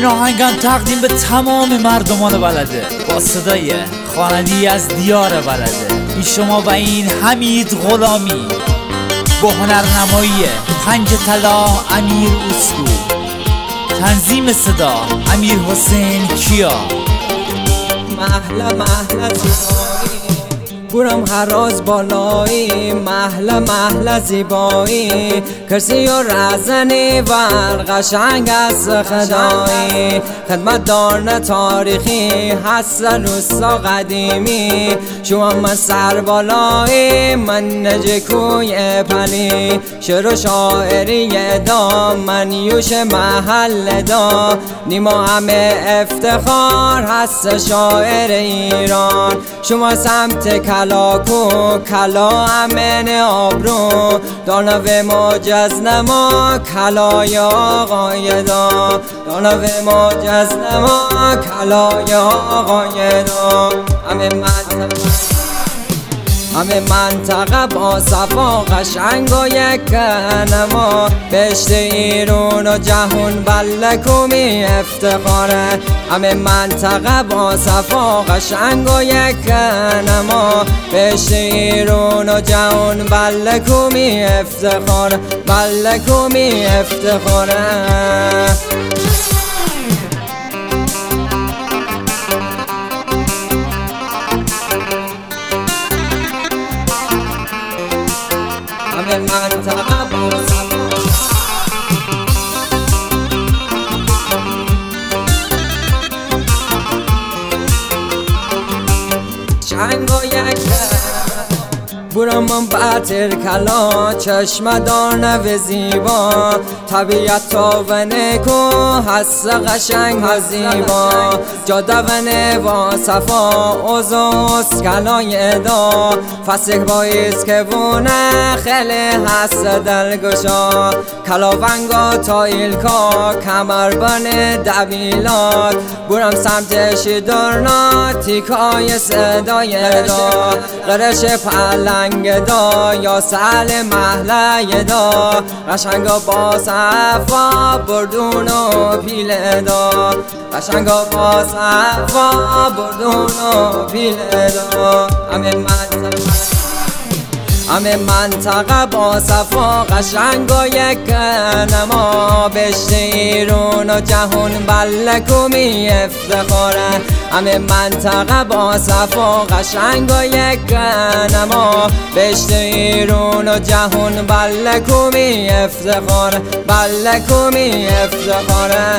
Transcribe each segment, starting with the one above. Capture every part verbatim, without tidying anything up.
آهنگم تقدیم به تمام مردمان بلده، با صدای خواننده‌ای از دیار بلده. این شما و این حمید غلامی با هنرنمایی پنج طلا امیر اسکو، تنظیم صدا امیر حسین کیا. محله محله زیبایی بورم هر روز بالایی، محله محله زیبایی کرسی و رزنی ور قشنگ از خدایی. خدمت دارن تاریخی هست روستا قدیمی، شما من سر بالایی من نجه کوی پلی. شعر و شاعری دا من یوش محل دا، نیما همه افتخار هست شاعر ایران. شما سمت کلاکو کلا امن آبرو، دانو مجزنما کلای آقای دا، دانو مجزنما کلای آقای دا. همه منطقه همه منطقه با صفا قشنگ و یک نما، بهشت ایران و جهون بلکومی افتخاره. همه منطقه با صفا قشنگ و یک نما، بهشت ایران و جهون بلکومی افتخاره، بلکومی افتخاره. همه منطقه با صفا چنگ و یک بورم من بطر کلا، چشم دانه و زیبا، طبیعت تاونه کو هست قشنگ و زیبا. جاده و نوا صفا اوزوس کلای دا، فسیح بایست که بونه خیلی هست دلگشا. کلاونگا تا ایلکا کمر بن دبیلات، بورم سمتش دارنا تیکای صدای دا. قرش پلنگ دا یا سل محله دا، قشنگا با صفا بردون و پیل دا، قشنگا با صفا بردون و پیل دا. همه منطقه همه منطقه با صفا قشنگ و یک نما، بهشت ایران و جهون بلکومی افتخاره. همه منطقه با صفا قشنگ و یک نما، بهشت ایران و جهون بلکومی افتخاره، بلکومی افتخاره.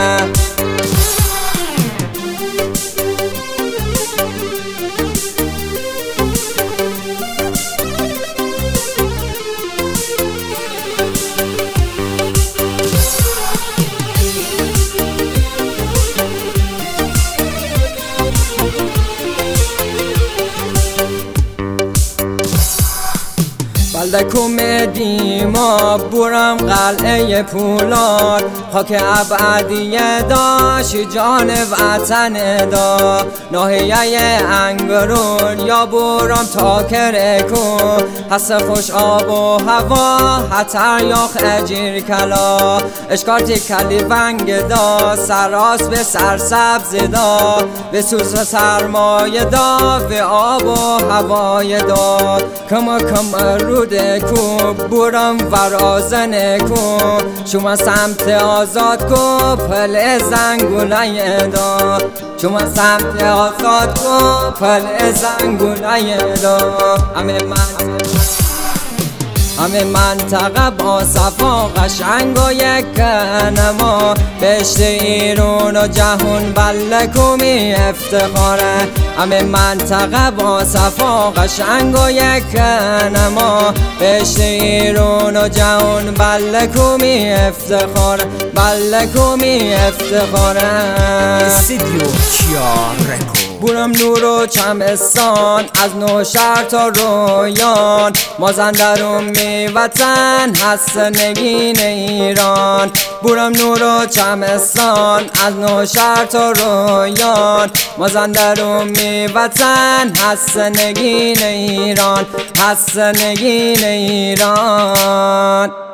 بلکوم دیما بورم قلعه پولاد، خاک ابدیه داشت جان وطن دا. ناحیه انگرون یا بورم تا کرکو، هست خوش آب و هوا حتر یا خجیر کلا. اشکارتی کلی ونگ دا سراس به سرسبز دا، به سوز سرمایه دا به آب و هوای دا. کما کم رود کو بورم ورازن کو، شما سمت آزاد کو پل زنگولای دا، شما سمت آزاد کو پل زنگولای دا. همه منطقه همه منطقه با صفا قشنگ و یک نما، بهشت ایران و جهون بلکومی افتخاره. همه منطقه با صفا قشنگ و یک نما، بهشت ایران و جهون بلکومی افتخاره، بلکومی افتخاره. استودیو کیا رکورد. بورم نور و چمستان از نوشهر تا رویان، مازندران می وطن هست نگین ایران. بورم نور و چمستان از نوشهر تا رویان، مازندران می وطن هست نگین ایران، هست نگین ایران.